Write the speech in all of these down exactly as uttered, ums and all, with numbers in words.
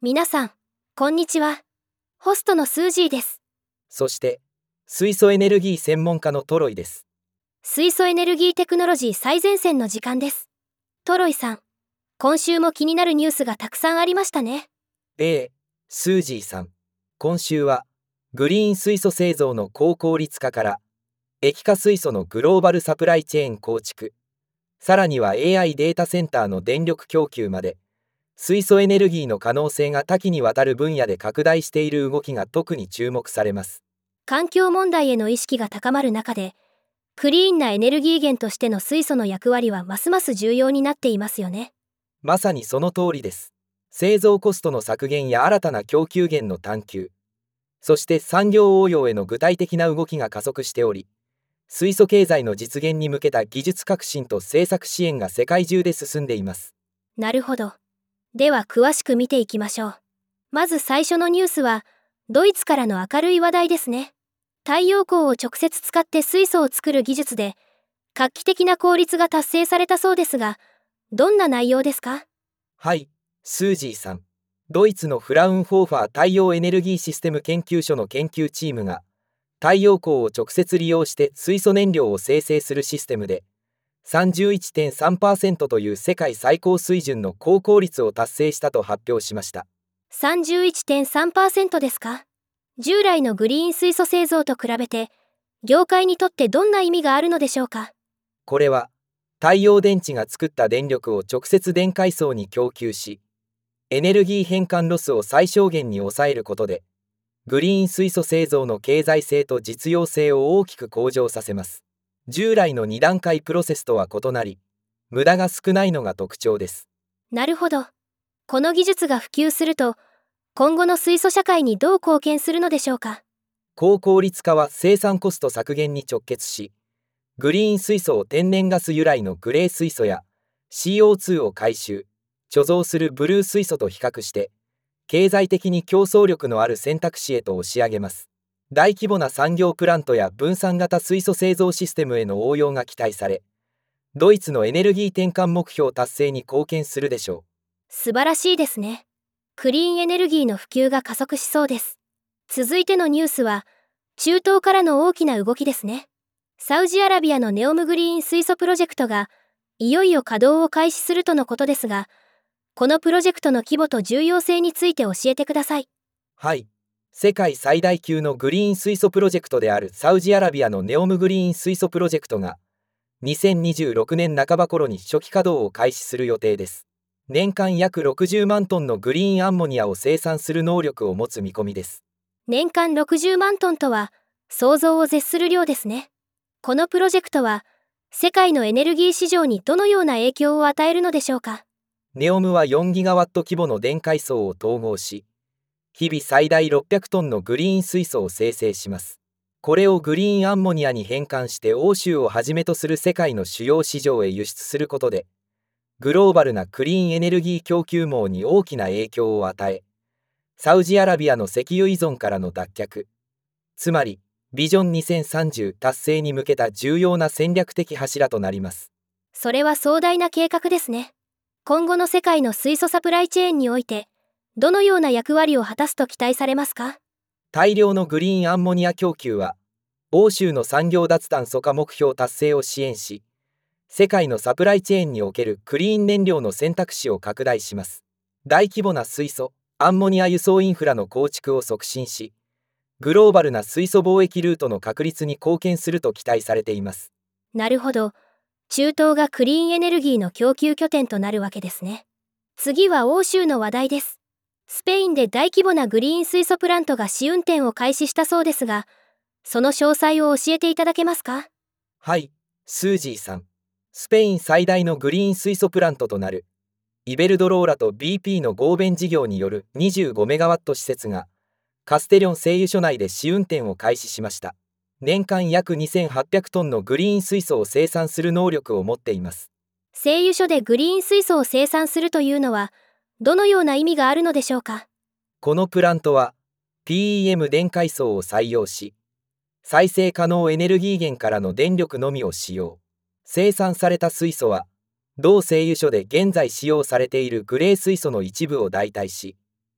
皆さん、こんにちは。ホストのスージーです。 そして、水素エネルギー専門家のトロイです。 水素エネルギーテクノロジー最前線の時間です。トロイさん、今週も気になるニュースがたくさんありましたね。 ええ、スージーさん。今週は、グリーン水素製造の高効率化から、液化水素のグローバルサプライチェーン構築、さらには エーアイ データセンターの電力供給まで、水素エネルギーの可能性が多岐にわたる分野で拡大している動きが特に注目されます。 環境問題への意識が高まる中で、クリーンなエネルギー源としての水素の役割はますます重要になっていますよね。 まさにその通りです。製造コストの削減や新たな供給源の探求、そして産業応用への具体的な動きが加速しており、水素経済の実現に向けた技術革新と政策支援が世界中で進んでいます。 なるほど。では詳しく見ていきましょう。まず最初のニュースは、ドイツからの明るい話題ですね。太陽光を直接使って水素を作る技術で、画期的な効率が達成されたそうですが、どんな内容ですか？ はい、スージーさん。ドイツのフラウンホーファー太陽エネルギーシステム研究所の研究チームが、太陽光を直接利用して水素燃料を生成するシステムで、さんじゅういってんさんパーセント という世界最高水準の高効率を達成したと発表しました。 さんじゅういってんさんパーセント ですか？従来のグリーン水素製造と比べて、業界にとってどんな意味があるのでしょうか？ これは、太陽電池が作った電力を直接電解層に供給し、エネルギー変換ロスを最小限に抑えることで、グリーン水素製造の経済性と実用性を大きく向上させます。従来のに段階プロセスとは異なり、無駄が少ないのが特徴です。 なるほど。この技術が普及すると、今後の水素社会にどう貢献するのでしょうか？ 高効率化は生産コスト削減に直結し、グリーン水素を天然ガス由来のグレー水素や シーオーツー を回収、貯蔵するブルー水素と比較して、経済的に競争力のある選択肢へと押し上げます。大規模な産業プラントや分散型水素製造システムへの応用が期待され、ドイツのエネルギー転換目標達成に貢献するでしょう。 素晴らしいですね。クリーンエネルギーの普及が加速しそうです。続いてのニュースは、中東からの大きな動きですね。サウジアラビアのネオムグリーン水素プロジェクトが、いよいよ稼働を開始するとのことですが、このプロジェクトの規模と重要性について教えてください。 はい。世界最大級のグリーン水素プロジェクトであるサウジアラビアのネオムグリーン水素プロジェクトが、にせんにじゅうろくねん半ば頃に初期稼働を開始する予定です。年間約ろくじゅうまんトンのグリーンアンモニアを生産する能力を持つ見込みです。 年間ろくじゅうまんトンとは、想像を絶する量ですね。このプロジェクトは、世界のエネルギー市場にどのような影響を与えるのでしょうか？ ネオムはよんギガワット規模の電解層を統合し、日々最大ろっぴゃくトンのグリーン水素を生成します。これをグリーンアンモニアに変換して欧州をはじめとする世界の主要市場へ輸出することで、グローバルなクリーンエネルギー供給網に大きな影響を与え、サウジアラビアの石油依存からの脱却、つまりビジョンにせんさんじゅう達成に向けた重要な戦略的柱となります。 それは壮大な計画ですね。今後の世界の水素サプライチェーンにおいて、どのような役割を果たすと期待されますか？ 大量のグリーンアンモニア供給は、欧州の産業脱炭素化目標達成を支援し、世界のサプライチェーンにおけるクリーン燃料の選択肢を拡大します。大規模な水素、アンモニア輸送インフラの構築を促進し、グローバルな水素貿易ルートの確立に貢献すると期待されています。 なるほど。中東がクリーンエネルギーの供給拠点となるわけですね。次は欧州の話題です。スペインで大規模なグリーン水素プラントが試運転を開始したそうですが、その詳細を教えていただけますか？ はい、スージーさん。スペイン最大のグリーン水素プラントとなるイベルドローラと ビーピー の合弁事業によるにじゅうごメガワット施設がカステリョン製油所内で試運転を開始しました。年間約にせんはっぴゃくトンのグリーン水素を生産する能力を持っています。 製油所でグリーン水素を生産するというのは、どのような意味があるのでしょうか？ このプラントは ピーイーエム 電解層を採用し、再生可能エネルギー源からの電力のみを使用。生産された水素は、同製油所で現在使用されているグレー水素の一部を代替し、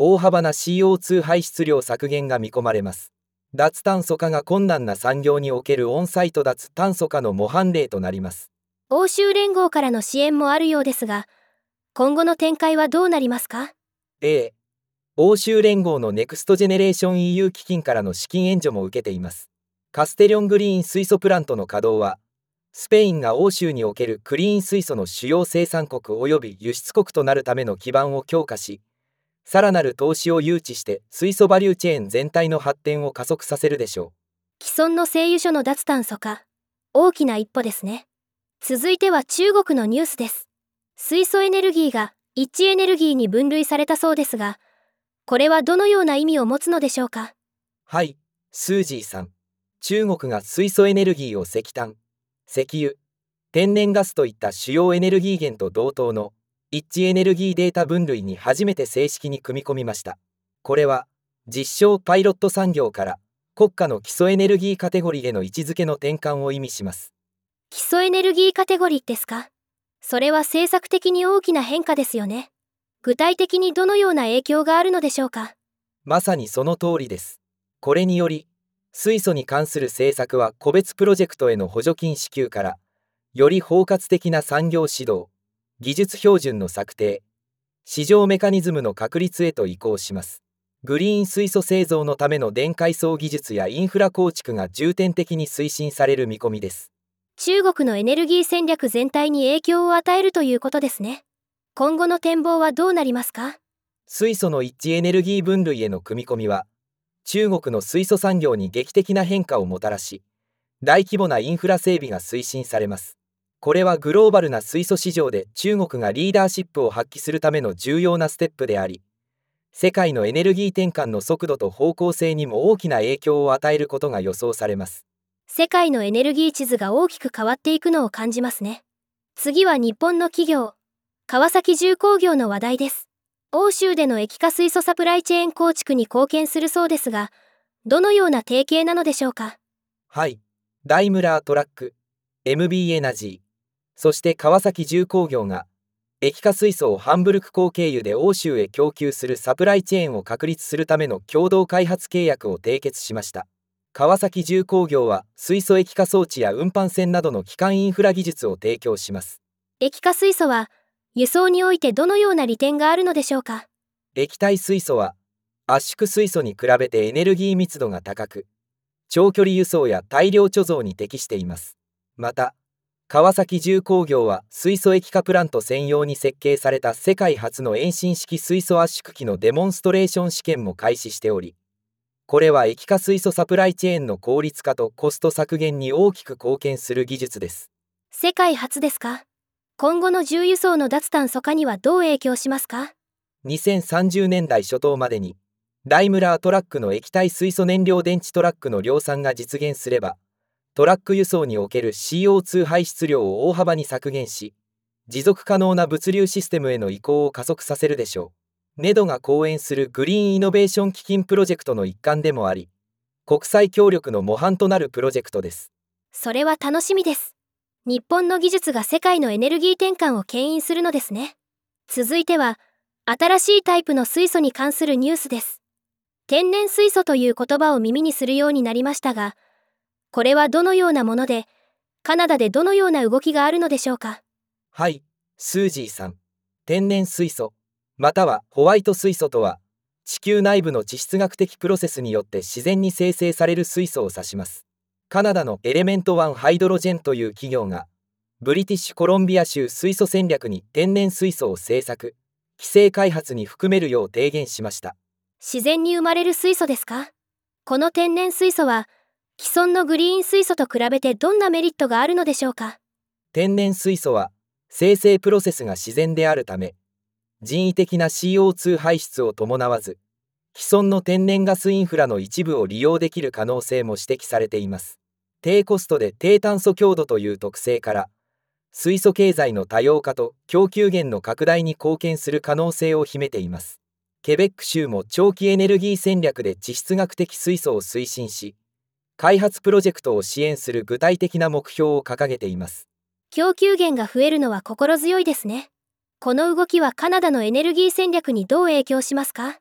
大幅な シーオーツー 排出量削減が見込まれます。脱炭素化が困難な産業におけるオンサイト脱炭素化の模範例となります。 欧州連合からの支援もあるようですが、今後の展開はどうなりますか？ A、欧州連合のネクストジェネレーション イーユー 基金からの資金援助も受けています。カステリョングリーン水素プラントの稼働は、スペインが欧州におけるクリーン水素の主要生産国及び輸出国となるための基盤を強化し、さらなる投資を誘致して水素バリューチェーン全体の発展を加速させるでしょ既存の製油所の脱炭素化、大きな一歩ですね。続いては中国のニュースです。水素エネルギーが一致エネルギーに分類されたそうですが、これはどのような意味を持つのでしょうか？ はい、スージーさん。中国が水素エネルギーを石炭、石油、天然ガスといった主要エネルギー源と同等の一致エネルギーデータ分類に初めて正式に組み込みました。これは実証パイロット産業から国家の基礎エネルギーカテゴリーへの位置づけの転換を意味します。 基礎エネルギーカテゴリーですか？それは政策的に大きな変化ですよね。具体的にどのような影響があるのでしょうか？ まさにその通りです。これにより水素に関する政策は個別プロジェクトへの補助金支給からより包括的な産業指導、技術標準の策定、市場メカニズムの確立へと移行します。グリーン水素製造のための電解層技術やインフラ構築が重点的に推進される見込みです。 中国のエネルギー戦略全体に影響を与えるということですね。今後の展望はどうなりますか？ 水素の一致エネルギー分類への組み込みは、中国の水素産業に劇的な変化をもたらし、大規模なインフラ整備が推進されます。これはグローバルな水素市場で中国がリーダーシップを発揮するための重要なステップであり、世界のエネルギー転換の速度と方向性にも大きな影響を与えることが予想されます。 世界のエネルギー地図が大きく変わっていくのを感じますね。次は日本の企業、川崎重工業の話題です。欧州での液化水素サプライチェーン構築に貢献するそうですが、どのような提携なのでしょうか？ はい、ダイムラートラック、エムビー エナジー、そして川崎重工業が液化水素をハンブルク港経由で欧州へ供給するサプライチェーンを確立するための共同開発契約を締結しました。川崎重工業は水素液化装置や運搬船などの基幹インフラ技術を提供します。 液化水素は輸送においてどのような利点があるのでしょうか？ 液体水素は圧縮水素に比べてエネルギー密度が高く、長距離輸送や大量貯蔵に適しています。また、川崎重工業は水素液化プラント専用に設計された世界初の遠心式水素圧縮機のデモンストレーション試験も開始しており、これは液化水素サプライチェーンの効率化とコスト削減に大きく貢献する技術です。 世界初ですか？今後の重輸送の脱炭素化にはどう影響しますか？ にせんさんじゅうねんだい初頭までにダイムラートラックの液体水素燃料電池トラックの量産が実現すれば、トラック輸送における シーオーツー 排出量を大幅に削減し、持続可能な物流システムへの移行を加速させるでしょう。ネドが講演するグリーンイノベーション基金プロジェクトの一環でもあり、国際協力の模範となるプロジェクトです。 それは楽しみです。日本の技術が世界のエネルギー転換を牽引するのですね。続いては、新しいタイプの水素に関するニュースです。天然水素という言葉を耳にするようになりましたが、これはどのようなもので、カナダでどのような動きがあるのでしょうか？ はい、スージーさん。天然水素、またはホワイト水素とは、地球内部の地質学的プロセスによって自然に生成される水素を指します。カナダのエレメントワンハイドロジェンという企業が、ブリティッシュコロンビア州水素戦略に天然水素を製作、規制開発に含めるよう提言しました。 自然に生まれる水素ですか？この天然水素は、既存のグリーン水素と比べてどんなメリットがあるのでしょうか？ 天然水素は生成プロセスが自然であるため、人為的な シーオーツー 排出を伴わず、既存の天然ガスインフラの一部を利用できる可能性も指摘されています。低コストで低炭素強度という特性から、水素経済の多様化と供給源の拡大に貢献する可能性を秘めています。ケベック州も長期エネルギー戦略で地質学的水素を推進し、開発プロジェクトを支援する具体的な目標を掲げています。 供給源が増えるのは心強いですね。この動きはカナダのエネルギー戦略にどう影響しますか？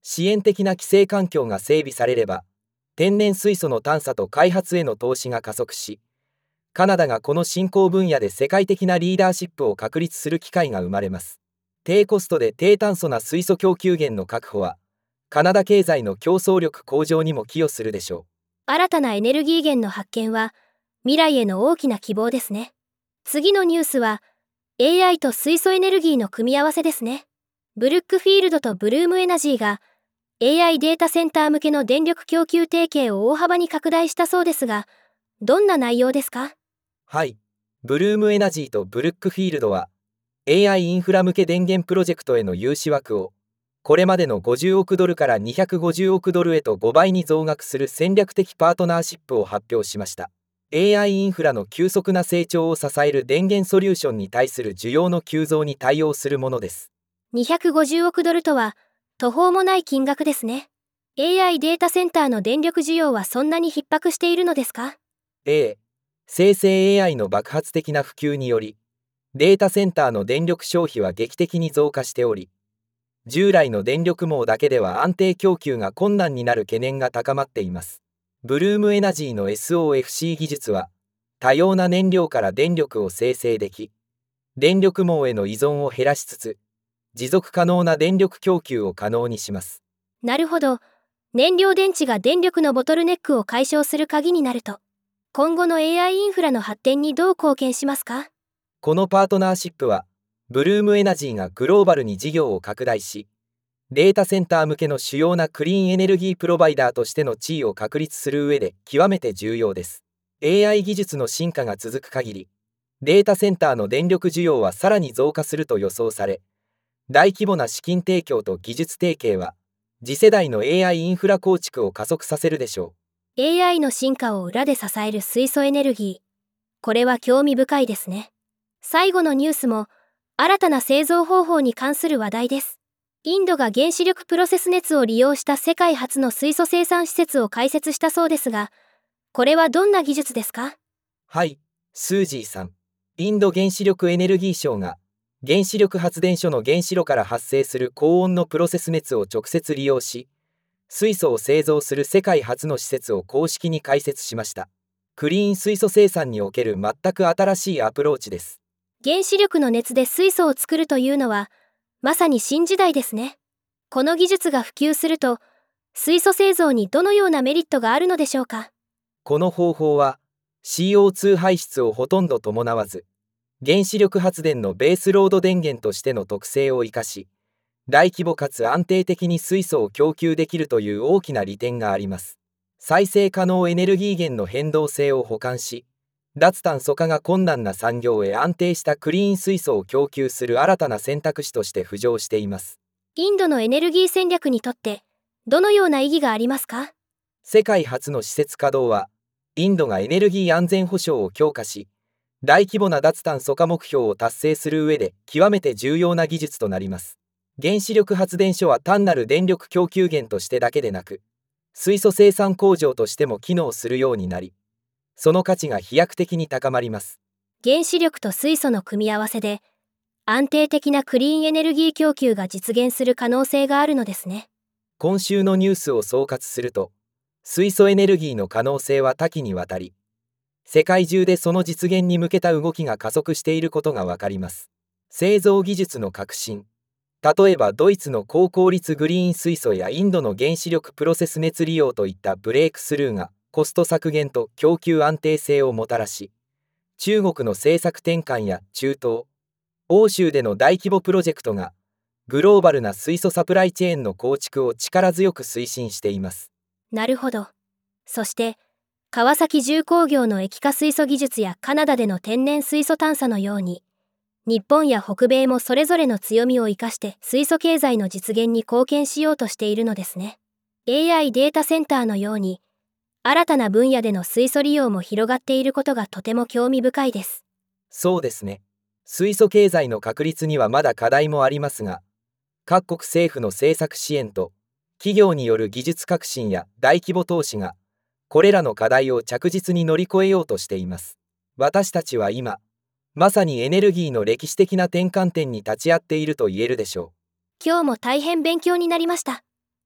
支援的な規制環境が整備されれば、天然水素の探査と開発への投資が加速し、カナダがこの新興分野で世界的なリーダーシップを確立する機会が生まれます。低コストで低炭素な水素供給源の確保は、カナダ経済の競争力向上にも寄与するでしょう。 新たなエネルギー源の発見は、未来への大きな希望ですね。次のニュースは、エーアイ と水素エネルギーの組み合わせですね。ブルックフィールドとブルームエナジーが、エーアイ データセンター向けの電力供給提携を大幅に拡大したそうですが、どんな内容ですか？ はい、ブルームエナジーとブルックフィールドは、エーアイ インフラ向け電源プロジェクトへの融資枠を、これまでのごじゅうおくドルからにひゃくごじゅうおくドルへとごばいに増額する戦略的パートナーシップを発表しました。エーアイ インフラの急速な成長を支える電源ソリューションに対する需要の急増に対応するものです。 にひゃくごじゅうおくドルとは途方もない金額ですね。エーアイ データセンターの電力需要はそんなに逼迫しているのですか？ ええ、生成 エーアイ の爆発的な普及により、データセンターの電力消費は劇的に増加しており、従来の電力網だけでは安定供給が困難になる懸念が高まっています。ブルームエナジーの エスオーエフシー 技術は、多様な燃料から電力を生成でき、電力網への依存を減らしつつ、持続可能な電力供給を可能にします。 なるほど。燃料電池が電力のボトルネックを解消する鍵になると、今後の エーアイ インフラの発展にどう貢献しますか？ このパートナーシップは、ブルームエナジーがグローバルに事業を拡大し、データセンター向けの主要なクリーンエネルギープロバイダーとしての地位を確立する上で極めて重要です。エーアイ 技術の進化が続く限り、データセンターの電力需要はさらに増加すると予想され、大規模な資金提供と技術提携は、次世代の エーアイ インフラ構築を加速させるでしょう。エーアイ の進化を裏で支える水素エネルギー。これは興味深いですね。最後のニュースも、新たな製造方法に関する話題です。インドが原子力プロセス熱を利用した世界初の水素生産施設を開設したそうですが、これはどんな技術ですか？ はい、スージーさん。インド原子力エネルギー省が、原子力発電所の原子炉から発生する高温のプロセス熱を直接利用し、水素を製造する世界初の施設を公式に開設しました。クリーン水素生産における全く新しいアプローチです。 原子力の熱で水素を作るというのは、まさに新時代ですね。この技術が普及すると、水素製造にどのようなメリットがあるのでしょうか？ この方法は シーオーツー 排出をほとんど伴わず、原子力発電のベースロード電源としての特性を生かし、大規模かつ安定的に水素を供給できるという大きな利点があります。再生可能エネルギー源の変動性を補完し、脱炭素化が困難な産業へ安定したクリーン水素を供給する新たな選択肢として浮上しています。 インドのエネルギー戦略にとってどのような意義がありますか？ 世界初の施設稼働は、インドがエネルギー安全保障を強化し、大規模な脱炭素化目標を達成する上で極めて重要な技術となります。原子力発電所は単なる電力供給源としてだけでなく、水素生産工場としても機能するようになり、その価値が飛躍的に高まります。 原子力と水素の組み合わせで、安定的なクリーンエネルギー供給が実現する可能性があるのですね。 今週のニュースを総括すると、水素エネルギーの可能性は多岐にわたり、世界中でその実現に向けた動きが加速していることがわかります。製造技術の革新、例えばドイツの高効率グリーン水素やインドの原子力プロセス熱利用といったブレイクスルーがコスト削減と供給安定性をもたらし、中国の政策転換や中東、欧州での大規模プロジェクトがグローバルな水素サプライチェーンの構築を力強く推進しています。 なるほど。そして川崎重工業の液化水素技術やカナダでの天然水素探査のように、日本や北米もそれぞれの強みを生かして水素経済の実現に貢献しようとしているのですね。エーアイ データセンターのように、新たな分野での水素利用も広がっていることがとても興味深いです。 そうですね。水素経済の確立にはまだ課題もありますが、各国政府の政策支援と企業による技術革新や大規模投資がこれらの課題を着実に乗り越えようとしています。私たちは今、まさにエネルギーの歴史的な転換点に立ち会っていると言えるでしょう。 今日も大変勉強になりました。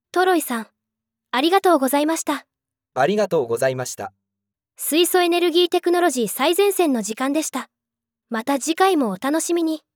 トロイさん、ありがとうございました。 ありがとうございました。 水素エネルギーテクノロジー最前線の時間でした。また次回もお楽しみに。